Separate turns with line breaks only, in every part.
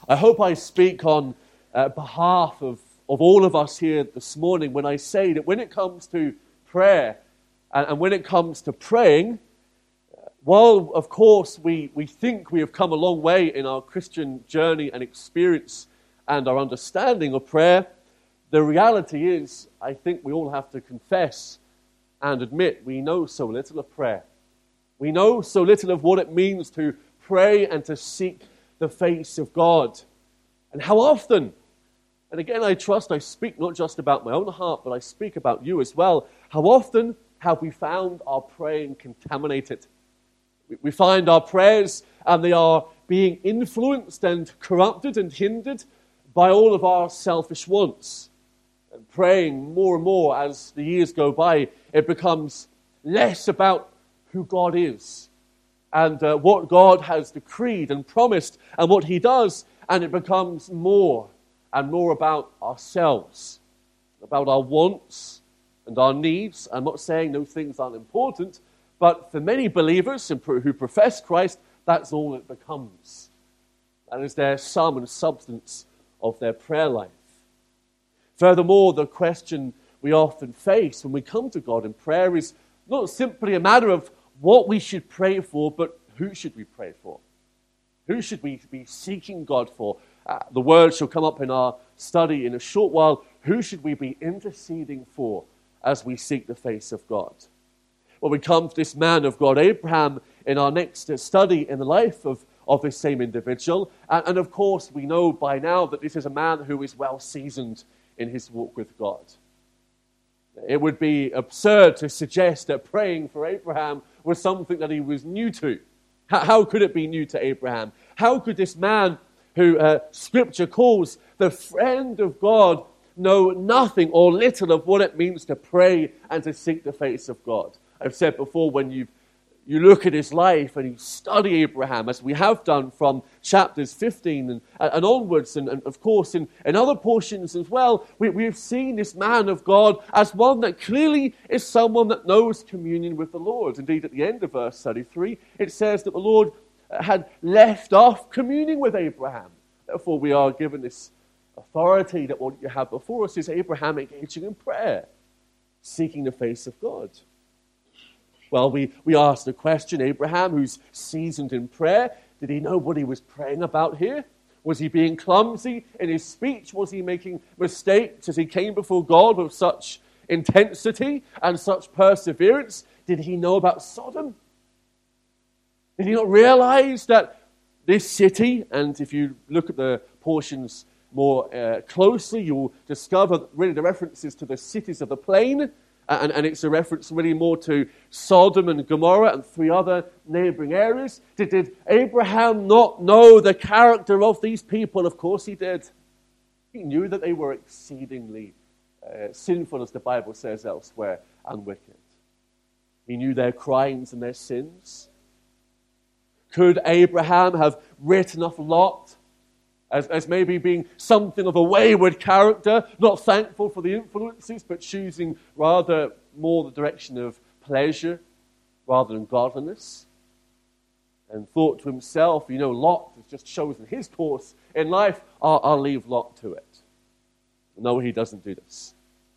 I hope I speak on behalf of all of us here this morning when I say that when it comes to prayer and when it comes to praying, while of course we think we have come a long way in our Christian journey and experience and our understanding of prayer, the reality is, I think we all have to confess and admit we know so little of prayer. We know so little of what it means to pray and to seek the face of God. And how often, and again I trust I speak not just about my own heart, but I speak about you as well, how often have we found our praying contaminated? We find our prayers and they are being influenced and corrupted and hindered by all of our selfish wants. And praying more and more as the years go by, it becomes less about who God is and what God has decreed and promised and what He does, and it becomes more and more about ourselves, about our wants and our needs. I'm not saying those things aren't important, but for many believers who profess Christ, that's all it becomes. That is their sum and substance of their prayer life. Furthermore, the question we often face when we come to God in prayer is not simply a matter of what we should pray for, but who should we pray for? Who should we be seeking God for? The word shall come up in our study in a short while. Who should we be interceding for as we seek the face of God? Well, we come to this man of God, Abraham, in our next study in the life of this same individual. And of course, we know by now that this is a man who is well seasoned in his walk with God. It would be absurd to suggest that praying for Abraham was something that he was new to. How could it be new to Abraham? How could this man who Scripture calls the friend of God know nothing or little of what it means to pray and to seek the face of God? I've said before, when you look at his life and you study Abraham, as we have done from chapters 15 and onwards, and of course in other portions as well, we've seen this man of God as one that clearly is someone that knows communion with the Lord. Indeed, at the end of verse 33, it says that the Lord had left off communing with Abraham. Therefore, we are given this authority that what you have before us is Abraham engaging in prayer, seeking the face of God. Well, we ask the question, Abraham, who's seasoned in prayer, did he know what he was praying about here? Was he being clumsy in his speech? Was he making mistakes as he came before God with such intensity and such perseverance? Did he know about Sodom? Did he not realize that this city, and if you look at the portions more closely, you'll discover really the references to the cities of the plain, and it's a reference really more to Sodom and Gomorrah and 3 other neighboring areas. Did Abraham not know the character of these people? Of course he did. He knew that they were exceedingly sinful, as the Bible says elsewhere, and wicked. He knew their crimes and their sins. Could Abraham have written off Lot as maybe being something of a wayward character, not thankful for the influences, but choosing rather more the direction of pleasure rather than godliness? And thought to himself, Lot has just chosen his course in life, I'll leave Lot to it. No, he doesn't do this.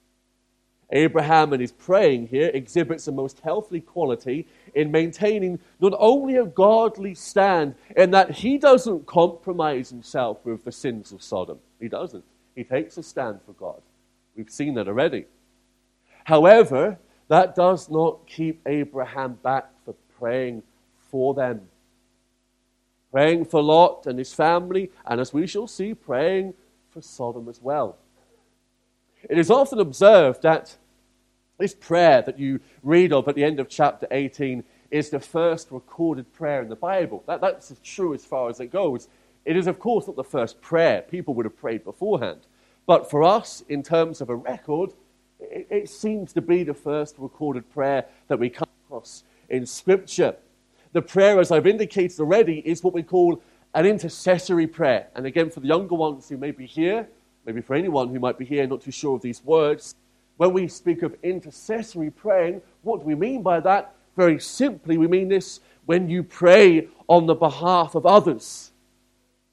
Abraham, in his praying here, exhibits a most healthy quality in maintaining not only a godly stand in that he doesn't compromise himself with the sins of Sodom. He doesn't. He takes a stand for God. We've seen that already. However, that does not keep Abraham back from praying for them. Praying for Lot and his family, and as we shall see, praying for Sodom as well. It is often observed that this prayer that you read of at the end of chapter 18 is the first recorded prayer in the Bible. That's true as far as it goes. It is, of course, not the first prayer. People would have prayed beforehand. But for us, in terms of a record, it seems to be the first recorded prayer that we come across in Scripture. The prayer, as I've indicated already, is what we call an intercessory prayer. And again, for the younger ones who may be here, maybe for anyone who might be here not too sure of these words, when we speak of intercessory praying, what do we mean by that? Very simply, we mean this when you pray on the behalf of others.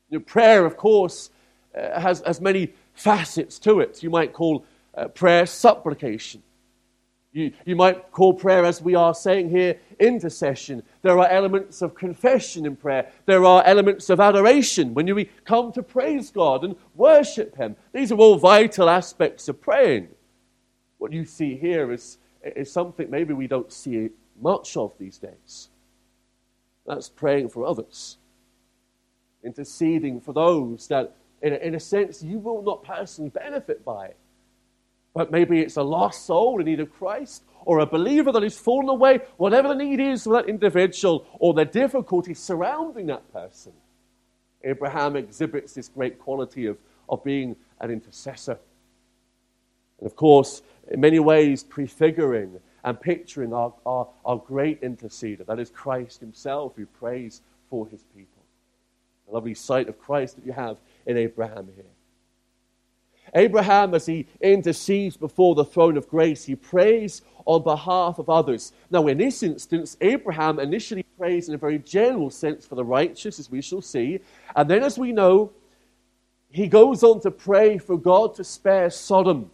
Prayer, of course, has many facets to it. You might call prayer supplication. You might call prayer, as we are saying here, intercession. There are elements of confession in prayer. There are elements of adoration when we come to praise God and worship Him. These are all vital aspects of praying. What you see here is something maybe we don't see much of these days. That's praying for others. Interceding for those that, in a sense, you will not personally benefit by. But maybe it's a lost soul in need of Christ, or a believer that has fallen away, whatever the need is for that individual, or the difficulty surrounding that person. Abraham exhibits this great quality of being an intercessor. And of course, in many ways, prefiguring and picturing our great interceder, that is Christ Himself, who prays for His people. The lovely sight of Christ that you have in Abraham here. Abraham, as he intercedes before the throne of grace, he prays on behalf of others. Now, in this instance, Abraham initially prays in a very general sense for the righteous, as we shall see. And then, as we know, he goes on to pray for God to spare Sodom.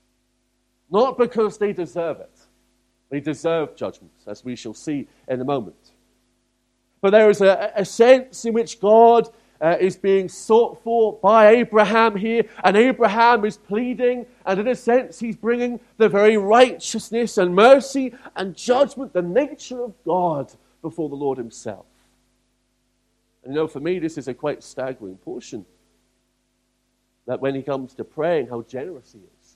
Not because they deserve it. They deserve judgment, as we shall see in a moment. But there is a sense in which God is being sought for by Abraham here, and Abraham is pleading, and in a sense he's bringing the very righteousness and mercy and judgment, the nature of God, before the Lord Himself. And for me this is a quite staggering portion, that when he comes to praying, how generous he is.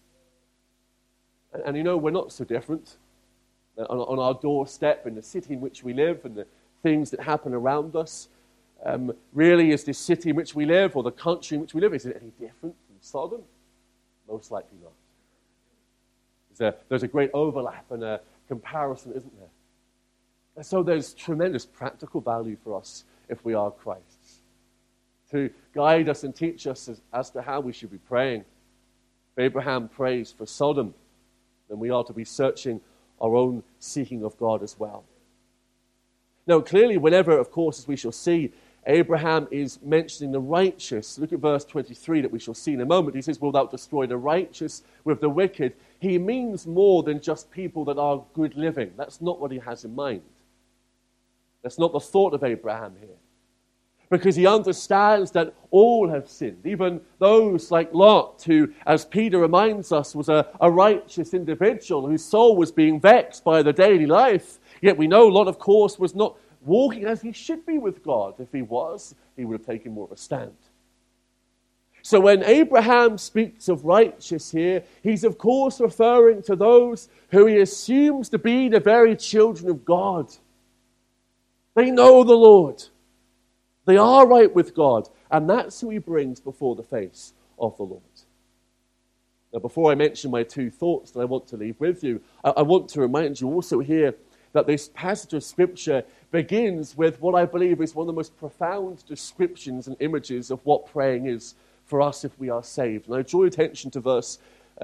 And we're not so different on our doorstep, in the city in which we live, and the things that happen around us. Really, is this city in which we live, or the country in which we live, is it any different from Sodom? Most likely not. There's a great overlap and a comparison, isn't there? And so there's tremendous practical value for us if we are Christ's, to guide us and teach us as to how we should be praying. If Abraham prays for Sodom, then we are to be searching our own seeking of God as well. Now, clearly, whenever, of course, as we shall see, Abraham is mentioning the righteous. Look at verse 23 that we shall see in a moment. He says, "Wilt thou destroy the righteous with the wicked?" He means more than just people that are good living. That's not what he has in mind. That's not the thought of Abraham here. Because he understands that all have sinned, even those like Lot, who, as Peter reminds us, was a righteous individual whose soul was being vexed by the daily life. Yet we know Lot, of course, was not walking as he should be with God. If he was, he would have taken more of a stand. So when Abraham speaks of righteous here, he's of course referring to those who he assumes to be the very children of God. They know the Lord. They are right with God. And that's who he brings before the face of the Lord. Now, before I mention my two thoughts that I want to leave with you, I want to remind you also here that this passage of Scripture begins with what I believe is one of the most profound descriptions and images of what praying is for us if we are saved. And I draw your attention to verse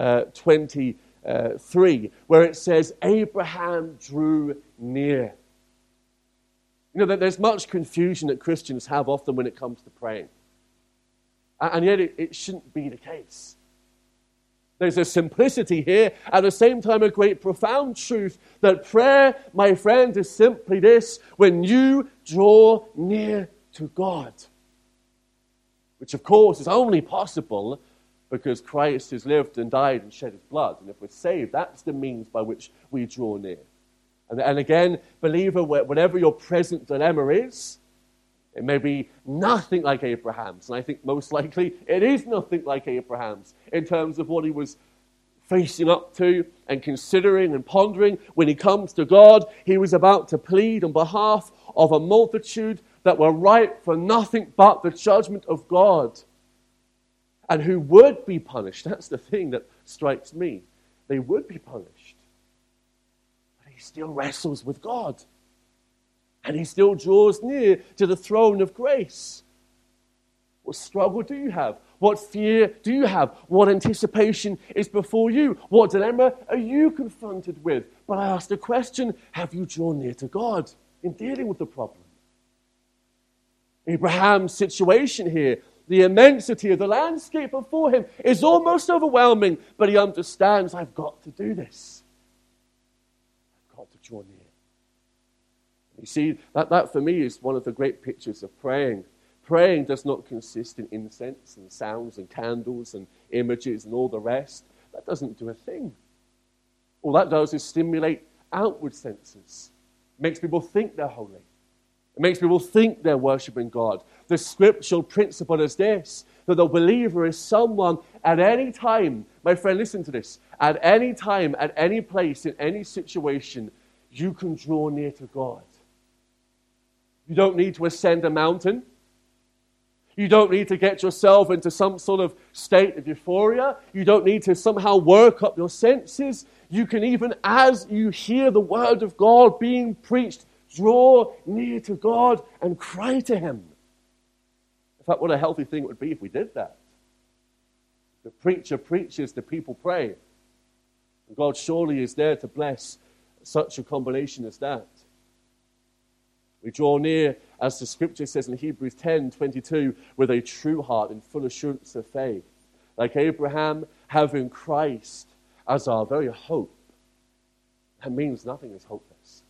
23, where it says, Abraham drew near. There's much confusion that Christians have often when it comes to praying. And yet it shouldn't be the case. There's a simplicity here, at the same time a great profound truth that prayer, my friend, is simply this: when you draw near to God. Which of course is only possible because Christ has lived and died and shed his blood. And if we're saved, that's the means by which we draw near. And again, believer, whatever your present dilemma is, it may be nothing like Abraham's. And I think most likely it is nothing like Abraham's in terms of what he was facing up to and considering and pondering. When he comes to God, he was about to plead on behalf of a multitude that were ripe for nothing but the judgment of God, and who would be punished. That's the thing that strikes me. They would be punished. But he still wrestles with God. And he still draws near to the throne of grace. What struggle do you have? What fear do you have? What anticipation is before you? What dilemma are you confronted with? But I ask the question, have you drawn near to God in dealing with the problem? Abraham's situation here, The immensity of the landscape before him is almost overwhelming, but he understands, I've got to do this. I've got to draw near. You see, that for me is one of the great pictures of praying. Praying does not consist in incense and sounds and candles and images and all the rest. That doesn't do a thing. All that does is stimulate outward senses. It makes people think they're holy. It makes people think they're worshiping God. The scriptural principle is this, that the believer is someone at any time, my friend, listen to this, at any time, at any place, in any situation, you can draw near to God. You don't need to ascend a mountain. You don't need to get yourself into some sort of state of euphoria. You don't need to somehow work up your senses. You can even, as you hear the word of God being preached, draw near to God and cry to him. In fact, what a healthy thing it would be if we did that. The preacher preaches, the people pray. And God surely is there to bless such a combination as that. We draw near, as the scripture says in Hebrews 10:22, with a true heart and full assurance of faith. Like Abraham, having Christ as our very hope. That means nothing is hopeless.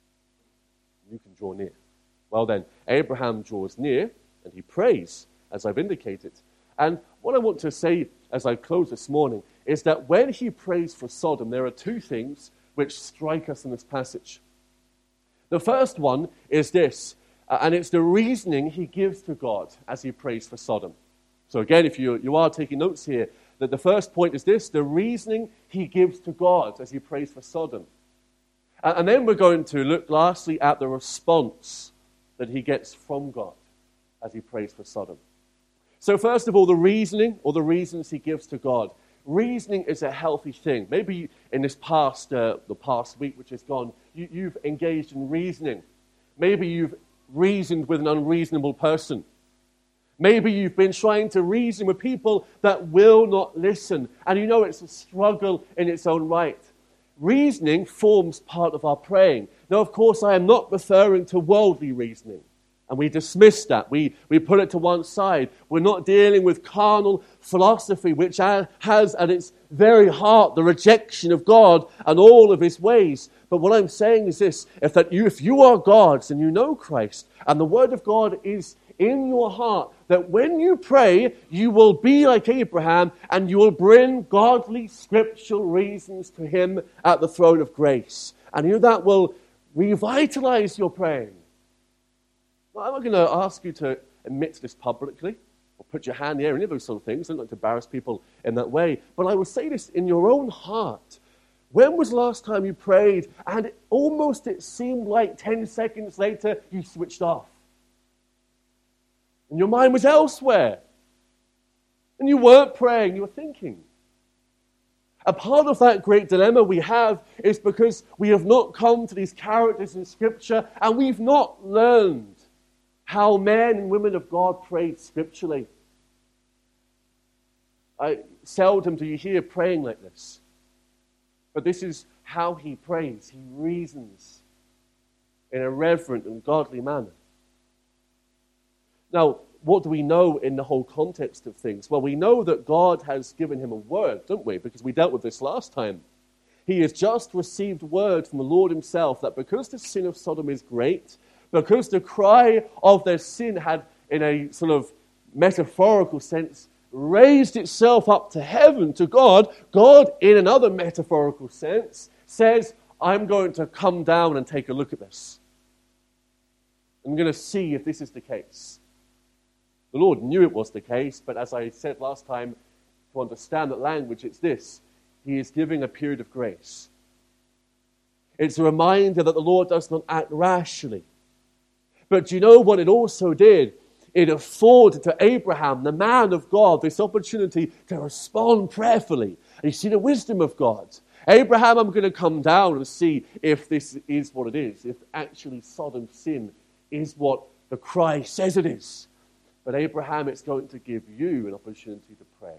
You can draw near. Well then, Abraham draws near and he prays, as I've indicated. And what I want to say as I close this morning is that when he prays for Sodom, there are two things which strike us in this passage. The first one is this, and it's the reasoning he gives to God as he prays for Sodom. So again, if you are taking notes here, that the first point is this, the reasoning he gives to God as he prays for Sodom. And then we're going to look lastly at the response that he gets from God as he prays for Sodom. So first of all, the reasoning or the reasons he gives to God. Reasoning is a healthy thing. Maybe in this the past week which is gone, you've engaged in reasoning. Maybe you've reasoned with an unreasonable person. Maybe you've been trying to reason with people that will not listen. And you know it's a struggle in its own right. Reasoning forms part of our praying. Now, of course, I am not referring to worldly reasoning. And we dismiss that. We put it to one side. We're not dealing with carnal philosophy, which has at its very heart the rejection of God and all of his ways. But what I'm saying is this, if you are God's and you know Christ, and the word of God is in your heart, that when you pray, you will be like Abraham, and you will bring godly scriptural reasons to him at the throne of grace. And that will revitalize your praying. Well, I'm not going to ask you to admit this publicly or put your hand in the air, any of those sort of things. I don't like to embarrass people in that way. But I will say this in your own heart. When was the last time you prayed and it seemed like 10 seconds later you switched off? And your mind was elsewhere. And you weren't praying, you were thinking. A part of that great dilemma we have is because we have not come to these characters in Scripture and we've not learned how men and women of God prayed scripturally. Seldom do you hear praying like this. But this is how he prays. He reasons in a reverent and godly manner. Now, what do we know in the whole context of things? Well, we know that God has given him a word, don't we? Because we dealt with this last time. He has just received word from the Lord himself that because the sin of Sodom is great, because the cry of their sin had, in a sort of metaphorical sense, raised itself up to heaven, to God, God, in another metaphorical sense, says, I'm going to come down and take a look at this. I'm going to see if this is the case. The Lord knew it was the case, but as I said last time, to understand that language, it's this. He is giving a period of grace. It's a reminder that the Lord does not act rashly. But do you know what it also did? It afforded to Abraham, the man of God, this opportunity to respond prayerfully. And you see the wisdom of God. Abraham, I'm going to come down and see if this is what it is, if actually Sodom's sin is what the cry says it is. But Abraham, it's going to give you an opportunity to pray.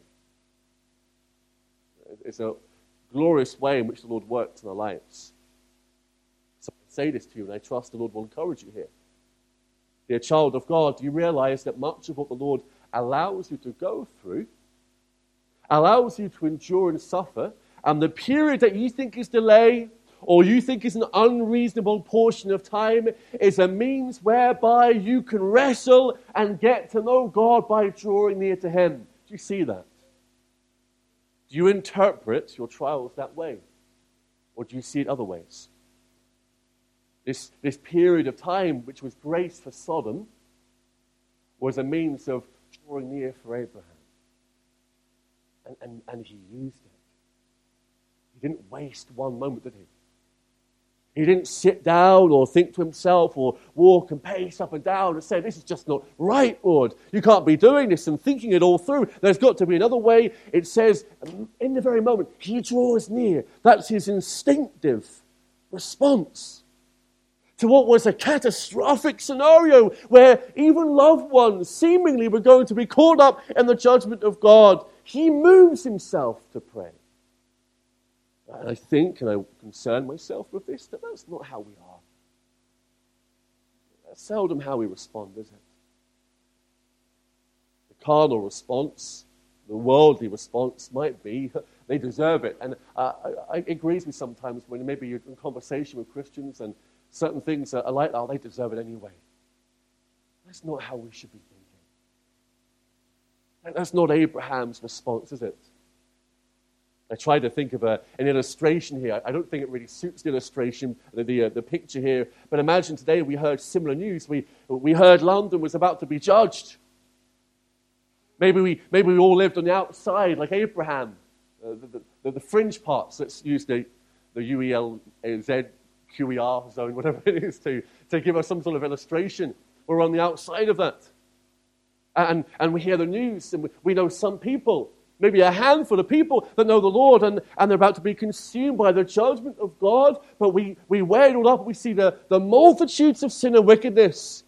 It's a glorious way in which the Lord works in our lives. So I say this to you, and I trust the Lord will encourage you here. Dear child of God, do you realize that much of what the Lord allows you to go through, allows you to endure and suffer, and the period that you think is delay, or you think is an unreasonable portion of time, is a means whereby you can wrestle and get to know God by drawing near to Him. Do you see that? Do you interpret your trials that way? Or do you see it other ways? This period of time, which was grace for Sodom, was a means of drawing near for Abraham. And he used it. He didn't waste one moment, did he? He didn't sit down or think to himself or walk and pace up and down and say, this is just not right, Lord. You can't be doing this, and thinking it all through. There's got to be another way. It says, in the very moment, he draws near. That's his instinctive response to what was a catastrophic scenario where even loved ones seemingly were going to be caught up in the judgment of God. He moves himself to pray. And I think, and I concern myself with this, that that's not how we are. That's seldom how we respond, is it? The carnal response, the worldly response might be, they deserve it. And it grieves me sometimes when maybe you're in conversation with Christians and certain things are like, oh, they deserve it anyway. That's not how we should be thinking. That's not Abraham's response, is it? I tried to think of an illustration here. I don't think it really suits the illustration, the picture here. But imagine today we heard similar news. We heard London was about to be judged. Maybe we all lived on the outside like Abraham. The fringe parts, let's use the UELZ, QER zone, whatever it is, to give us some sort of illustration. We're on the outside of that. And we hear the news, and we know some people, maybe a handful of people that know the Lord, and they're about to be consumed by the judgment of God. But we weigh it all up, we see the multitudes of sin and wickedness.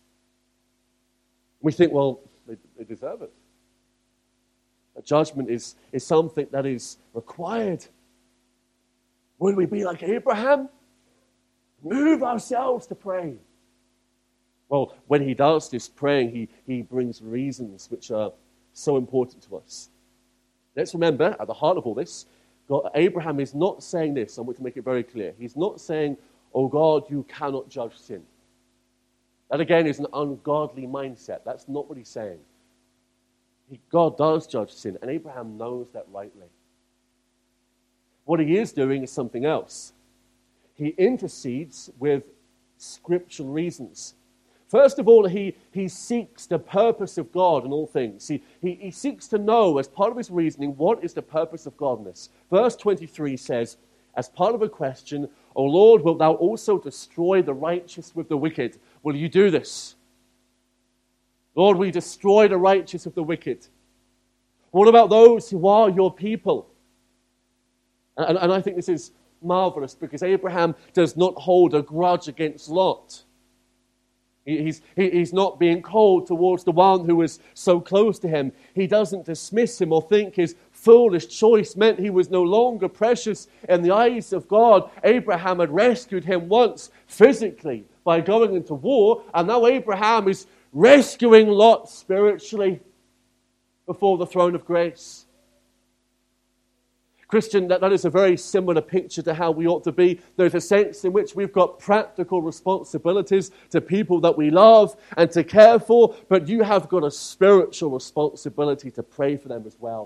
We think, well, they deserve it. That judgment is something that is required. Would we be like Abraham? Move ourselves to pray. Well, when he does this praying, he brings reasons which are so important to us. Let's remember, at the heart of all this, Abraham is not saying this. I want to make it very clear. He's not saying, oh God, you cannot judge sin. That again is an ungodly mindset. That's not what he's saying. God does judge sin, and Abraham knows that rightly. What he is doing is something else. He intercedes with scriptural reasons. First of all, he seeks the purpose of God in all things. He seeks to know, as part of his reasoning, what is the purpose of God in this. Verse 23 says, as part of a question, O Lord, wilt thou also destroy the righteous with the wicked? Will you do this? Lord, we destroy the righteous with the wicked. What about those who are your people? And I think this is marvelous, because Abraham does not hold a grudge against Lot. He's not being cold towards the one who was so close to him. He doesn't dismiss him or think his foolish choice meant he was no longer precious in the eyes of God. Abraham had rescued him once physically by going into war, and now Abraham is rescuing Lot spiritually before the throne of grace. Christian, that is a very similar picture to how we ought to be. There's a sense in which we've got practical responsibilities to people that we love and to care for, but you have got a spiritual responsibility to pray for them as well.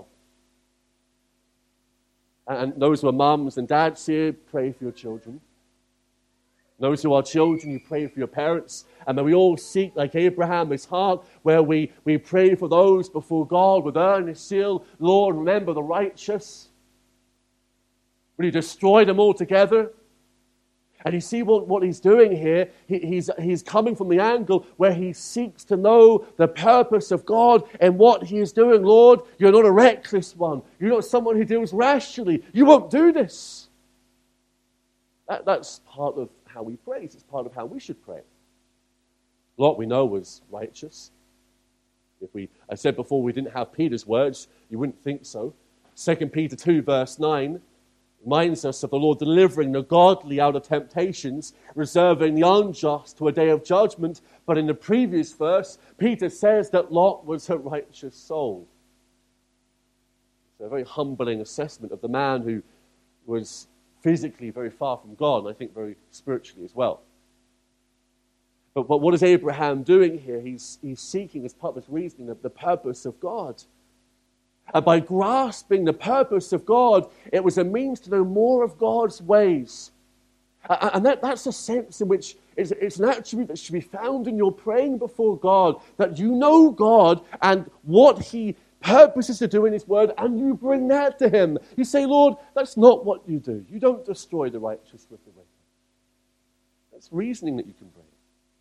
And those who are mums and dads here, pray for your children. Those who are children, you pray for your parents. And may we all seek, like Abraham, his heart, where we pray for those before God with earnest zeal. Lord, remember the righteous. Will you destroy them altogether? And you see what he's doing here? He's coming from the angle where he seeks to know the purpose of God and what he is doing. Lord, you're not a reckless one. You're not someone who deals rashly. You won't do this. That's part of how we pray. It's part of how we should pray. Lot, we know, was righteous. I said before we didn't have Peter's words, you wouldn't think so. 2 Peter 2 verse 9, Reminds us of the Lord delivering the godly out of temptations, reserving the unjust to a day of judgment. But in the previous verse, Peter says that Lot was a righteous soul. It's a very humbling assessment of the man who was physically very far from God, and I think very spiritually as well. But what is Abraham doing here? He's seeking, as part of this reasoning, the purpose of God. And by grasping the purpose of God, it was a means to know more of God's ways. And that's a sense in which it's an attribute that should be found in your praying before God, that you know God and what He purposes to do in His Word, and you bring that to Him. You say, Lord, that's not what you do. You don't destroy the righteous with the wicked. That's reasoning that you can bring.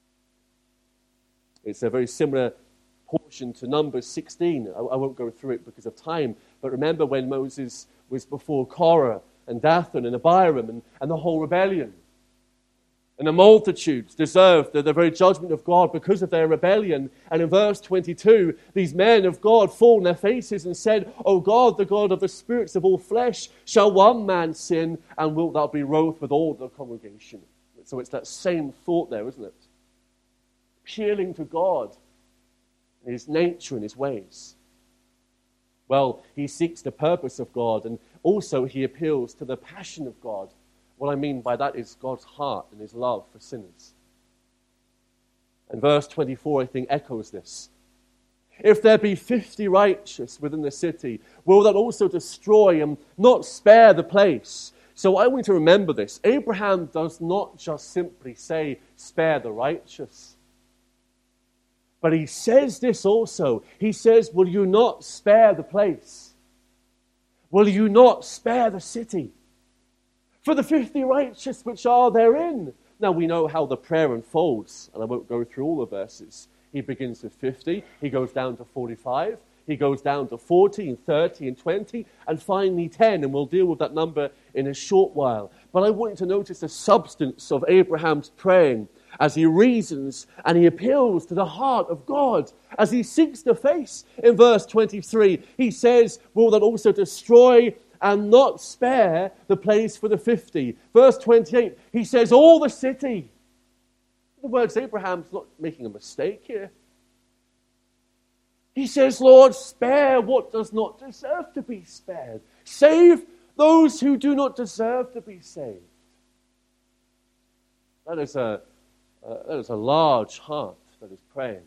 It's a very similar portion to Numbers 16. I won't go through it because of time, but remember when Moses was before Korah and Dathan and Abiram and the whole rebellion. And the multitudes deserved the very judgment of God because of their rebellion. And in verse 22, these men of God fall on their faces and said, O God, the God of the spirits of all flesh, shall one man sin, and wilt thou be wroth with all the congregation? So it's that same thought there, isn't it? Appealing to God, His nature and His ways. Well, he seeks the purpose of God, and also he appeals to the passion of God. What I mean by that is God's heart and His love for sinners. And verse 24, I think, echoes this. If there be 50 righteous within the city, will that also destroy and not spare the place? So I want you to remember this. Abraham does not just simply say, spare the righteous. But he says this also. He says, will you not spare the place? Will you not spare the city? For the 50 righteous which are therein. Now we know how the prayer unfolds, and I won't go through all the verses. He begins with 50, he goes down to 45, he goes down to 40 and 30 and 20, and finally 10, and we'll deal with that number in a short while. But I want you to notice the substance of Abraham's praying as he reasons and he appeals to the heart of God. As he seeks the face in verse 23, he says, will that also destroy and not spare the place for the 50. Verse 28, he says, all the city. In other words, Abraham's not making a mistake here. He says, Lord, spare what does not deserve to be spared. Save those who do not deserve to be saved. That is a large heart that is praying.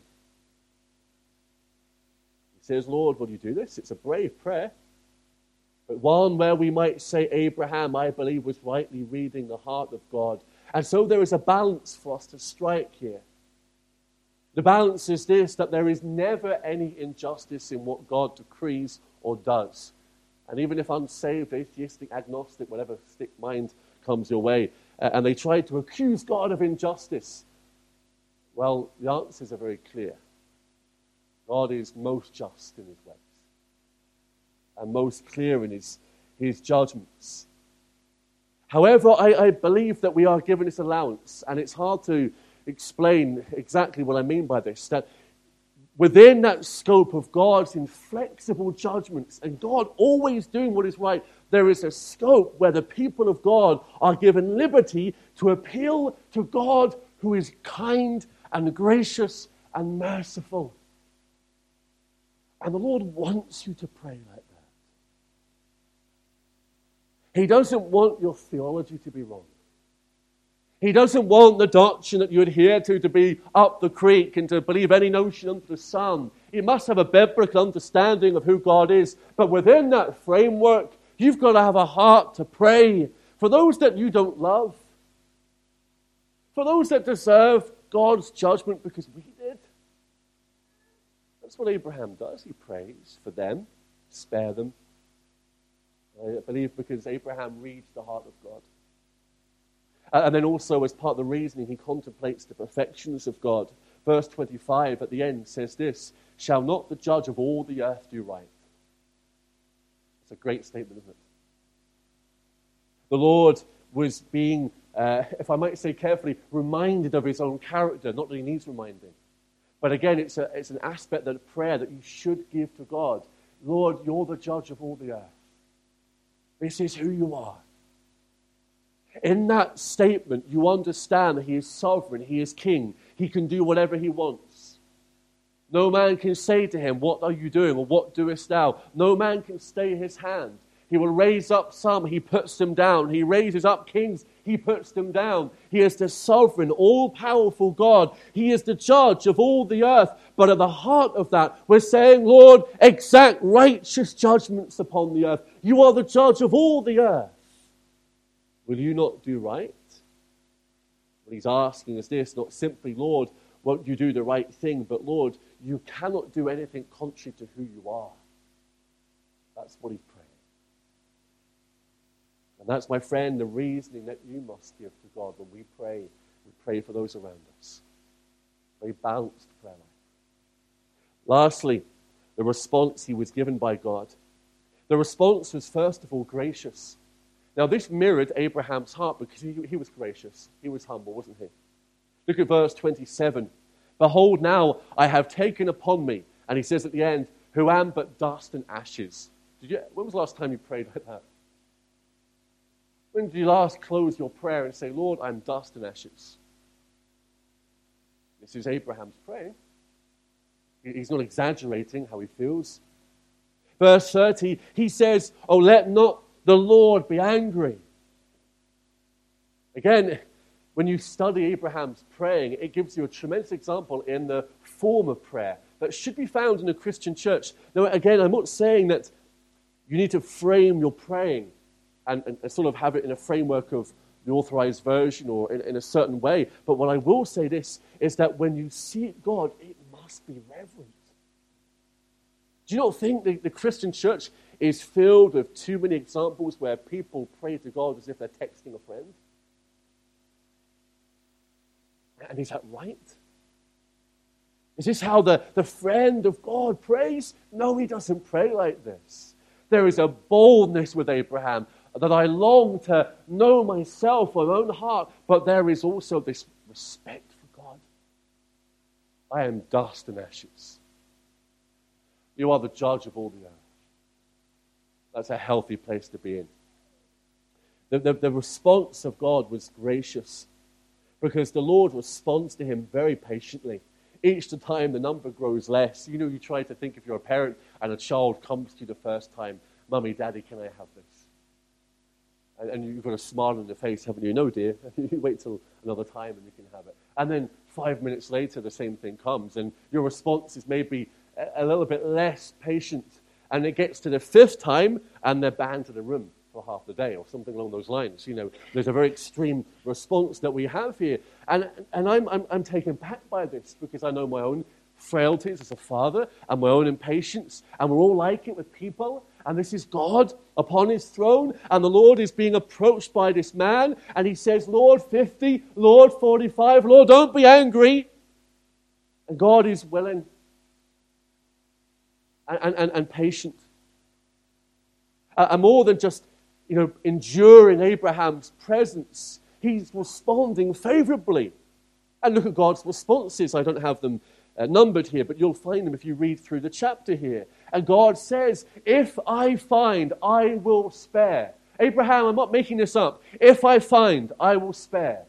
He says, Lord, will you do this? It's a brave prayer. But one where we might say Abraham, I believe, was rightly reading the heart of God. And so there is a balance for us to strike here. The balance is this, that there is never any injustice in what God decrees or does. And even if unsaved, atheistic, agnostic, whatever stick mind comes your way, and they try to accuse God of injustice, well, the answers are very clear. God is most just in His ways and most clear in his judgments. However, I believe that we are given this allowance, and it's hard to explain exactly what I mean by this, that within that scope of God's inflexible judgments, and God always doing what is right, there is a scope where the people of God are given liberty to appeal to God who is kind and gracious and merciful. And the Lord wants you to pray like that. He doesn't want your theology to be wrong. He doesn't want the doctrine that you adhere to be up the creek and to believe any notion under the sun. You must have a biblical understanding of who God is. But within that framework, you've got to have a heart to pray for those that you don't love, for those that deserve God's judgment because we did. That's what Abraham does. He prays for them, spare them. I believe because Abraham reads the heart of God. And then also, as part of the reasoning, he contemplates the perfections of God. Verse 25 at the end says this, shall not the judge of all the earth do right? It's a great statement, isn't it? The Lord was being, if I might say carefully, reminded of His own character. Not that He needs reminding. But again, it's an aspect of prayer that you should give to God. Lord, you're the judge of all the earth. This is who you are. In that statement, you understand that he is sovereign, he is king, he can do whatever he wants. No man can say to him, what are you doing, or what doest thou? No man can stay his hand. He will raise up some, he puts them down. He raises up kings, he puts them down. He is the sovereign, all-powerful God. He is the judge of all the earth. But at the heart of that, we're saying, Lord, exact righteous judgments upon the earth. You are the judge of all the earth. Will you not do right? What he's asking is this, not simply, Lord, won't you do the right thing, but Lord, you cannot do anything contrary to who you are. That's what he's praying. And that's, my friend, the reasoning that you must give to God when we pray. We pray for those around us. Very balanced prayer life. Lastly, the response he was given by God. The response was, first of all, gracious. Now, this mirrored Abraham's heart because he was gracious. He was humble, wasn't he? Look at verse 27. Behold, now I have taken upon me, and he says at the end, who am but dust and ashes. When was the last time you prayed like that? When did you last close your prayer and say, Lord, I'm dust and ashes? This is Abraham's praying. He's not exaggerating how he feels. Verse 30, he says, oh, let not the Lord be angry. Again, when you study Abraham's praying, it gives you a tremendous example in the form of prayer that should be found in a Christian church. Now, again, I'm not saying that you need to frame your praying and sort of have it in a framework of the Authorized Version or in a certain way. But what I will say this is that when you seek God, it must be reverent. Do you not think the Christian church is filled with too many examples where people pray to God as if they're texting a friend? And is that right? Is this how the friend of God prays? No, he doesn't pray like this. There is a boldness with Abraham that I long to know myself, my own heart, but there is also this respect for God. I am dust and ashes. You are the judge of all the earth. That's a healthy place to be in. The response of God was gracious because the Lord responds to him very patiently. Each time the number grows less. You know, you try to think if you're a parent and a child comes to you the first time, Mummy, Daddy, can I have this? And you've got a smile on your face, haven't you? No, dear. You wait till another time and you can have it. And then 5 minutes later, the same thing comes, and your response is maybe a little bit less patient. And it gets to the fifth time, and they're banned to the room for half the day, or something along those lines. You know, there's a very extreme response that we have here. And I'm taken back by this because I know my own frailties as a father and my own impatience, and we're all like it with people. And this is God upon his throne, and the Lord is being approached by this man, and he says, Lord, 50, Lord, 45, Lord, don't be angry. And God is willing and patient. And more than just, enduring Abraham's presence, he's responding favorably. And look at God's responses. I don't have them numbered here, but you'll find them if you read through the chapter here. And God says, if I find, I will spare. Abraham, I'm not making this up. If I find, I will spare.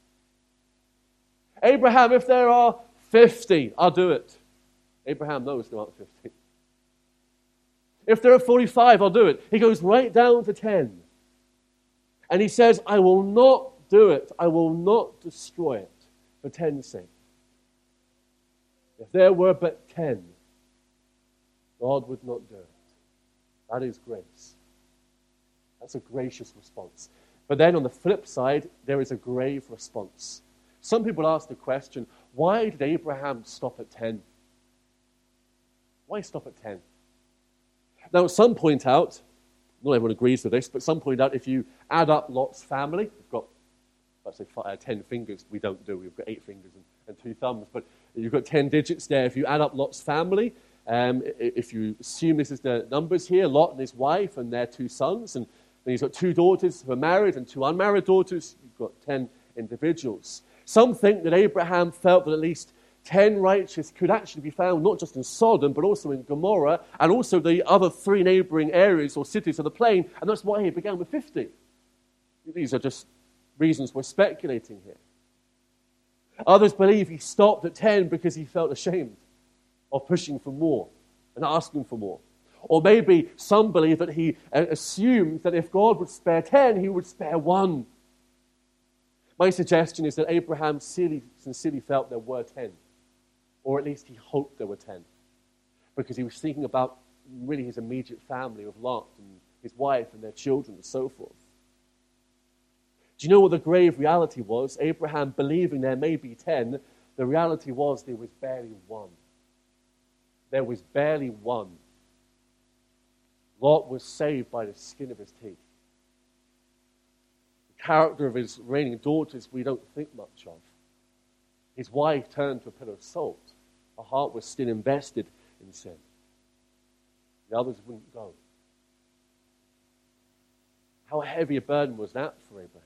Abraham, if there are 50, I'll do it. Abraham knows there aren't 50. If there are 45, I'll do it. He goes right down to 10. And he says, I will not do it. I will not destroy it for 10's sake. If there were but 10, God would not do it. That is grace. That's a gracious response. But then on the flip side, there is a grave response. Some people ask the question, why did Abraham stop at 10? Why stop at 10? Now, some point out, not everyone agrees with this, but some point out if you add up Lot's family, we've got, let's say, 10 fingers. We don't do. We've got 8 fingers and 2 thumbs, but you've got 10 digits there. If you add up Lot's family, if you assume this is the numbers here, Lot and his wife and their 2 sons, and then he's got 2 daughters who are married and 2 unmarried daughters, you've got 10 individuals. Some think that Abraham felt that at least 10 righteous could actually be found not just in Sodom, but also in Gomorrah, and also the other 3 neighboring areas or cities of the plain, and that's why he began with 50. These are just reasons we're speculating here. Others believe he stopped at 10 because he felt ashamed of pushing for more and asking for more. Or maybe some believe that he assumed that if God would spare 10, he would spare 1. My suggestion is that Abraham sincerely felt there were 10. Or at least he hoped there were 10. Because he was thinking about really his immediate family of Lot and his wife and their children and so forth. Do you know what the grave reality was? Abraham believing there may be 10, the reality was there was barely 1. There was barely 1. Lot was saved by the skin of his teeth. The character of his reigning daughters we don't think much of. His wife turned to a pillar of salt. Her heart was still invested in sin. The others wouldn't go. How heavy a burden was that for Abraham?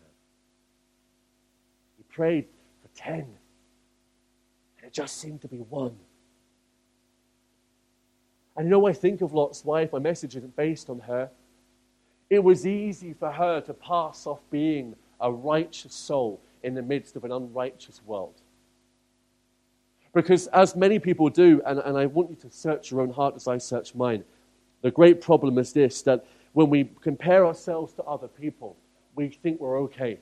He prayed for 10, and it just seemed to be 1. And you know, I think of Lot's wife. My message isn't based on her. It was easy for her to pass off being a righteous soul in the midst of an unrighteous world. Because as many people do, and I want you to search your own heart as I search mine, the great problem is this, that when we compare ourselves to other people, we think we're okay.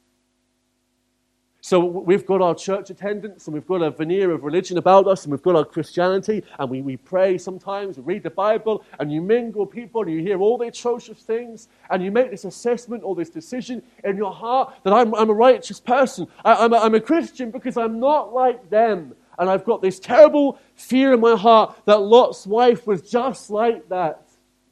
So we've got our church attendance, and we've got a veneer of religion about us, and we've got our Christianity, and we pray sometimes, we read the Bible, and you mingle with people, and you hear all the atrocious things, and you make this assessment or this decision in your heart that I'm a righteous person. I'm a Christian because I'm not like them. And I've got this terrible fear in my heart that Lot's wife was just like that.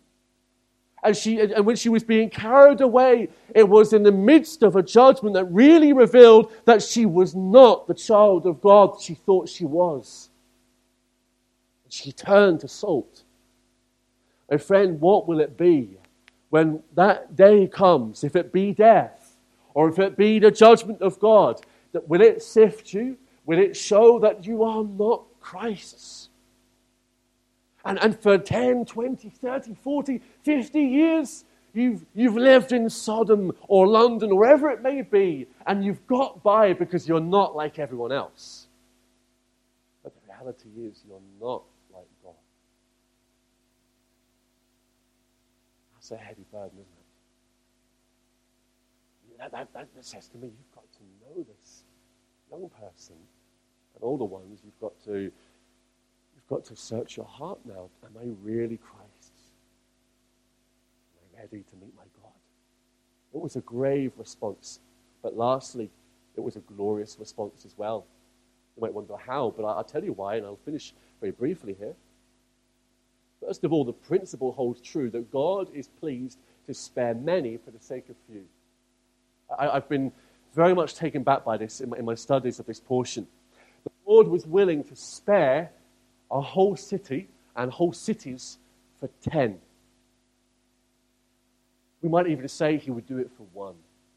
And when she was being carried away, it was in the midst of a judgment that really revealed that she was not the child of God she thought she was. She turned to salt. My friend, what will it be when that day comes? If it be death, or if it be the judgment of God, that will it sift you? Will it show that you are not Christ's? And for 10, 20, 30, 40, 50 years, you've lived in Sodom or London, or wherever it may be, and you've got by because you're not like everyone else. But the reality is you're not like God. That's a heavy burden, isn't it? That says to me, you've got to know this young person. And older ones, you've got to search your heart now. Am I really Christ's? Am I ready to meet my God? It was a grave response. But lastly, it was a glorious response as well. You might wonder how, but I'll tell you why, and I'll finish very briefly here. First of all, the principle holds true that God is pleased to spare many for the sake of few. I've been very much taken back by this in my studies of this portion. The Lord was willing to spare a whole city and whole cities for 10. We might even say he would do it for 1.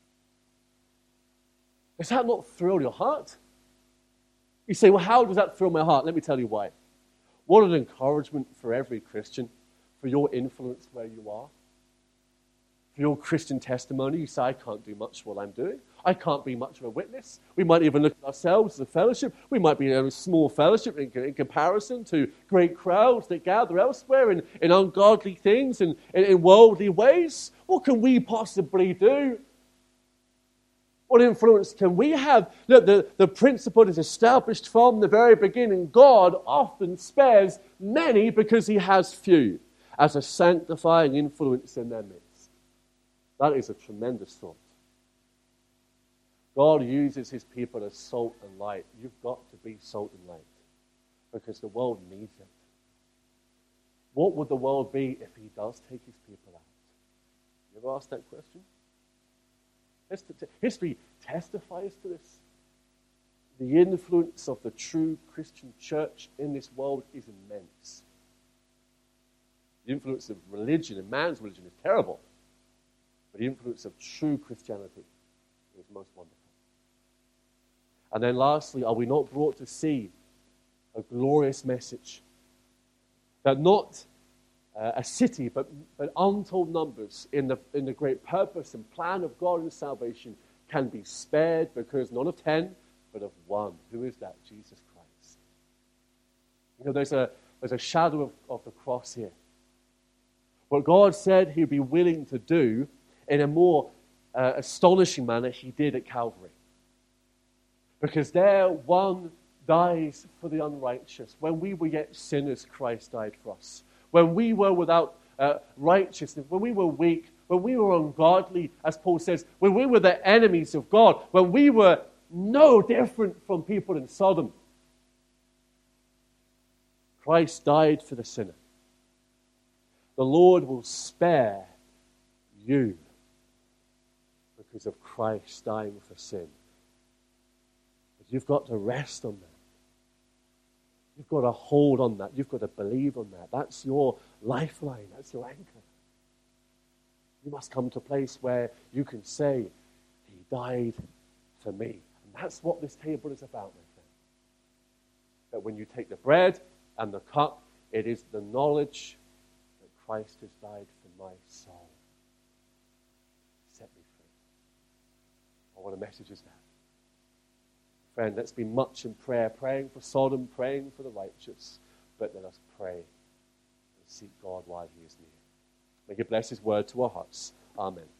Does that not thrill your heart? You say, well, how does that thrill my heart? Let me tell you why. What an encouragement for every Christian, for your influence where you are. For your Christian testimony, you say, I can't do much what I'm doing. I can't be much of a witness. We might even look at ourselves as a fellowship. We might be a small fellowship in comparison to great crowds that gather elsewhere in ungodly things and in worldly ways. What can we possibly do? What influence can we have? Look, the principle is established from the very beginning. God often spares many because he has few as a sanctifying influence in their midst. That is a tremendous thought. God uses his people as salt and light. You've got to be salt and light because the world needs it. What would the world be if he does take his people out? You ever asked that question? History testifies to this. The influence of the true Christian church in this world is immense. The influence of religion and man's religion is terrible. But the influence of true Christianity is most wonderful. And then lastly, are we not brought to see a glorious message? That not a city, but untold numbers in the great purpose and plan of God in salvation can be spared because not of 10, but of one. Who is that? Jesus Christ. You know, there's a shadow of the cross here. What God said he'd be willing to do in a more astonishing manner, he did at Calvary. Because there, one dies for the unrighteous. When we were yet sinners, Christ died for us. When we were without righteousness, when we were weak, when we were ungodly, as Paul says, when we were the enemies of God, when we were no different from people in Sodom, Christ died for the sinner. The Lord will spare you because of Christ dying for sin. But you've got to rest on that. You've got to hold on that. You've got to believe on that. That's your lifeline. That's your anchor. You must come to a place where you can say, he died for me. And that's what this table is about, my friend. That when you take the bread and the cup, it is the knowledge that Christ has died for my soul. Set me free. Oh, what a message is that? Friend, let's be much in prayer, praying for Sodom, praying for the righteous, but let us pray and seek God while he is near. May he bless his word to our hearts. Amen.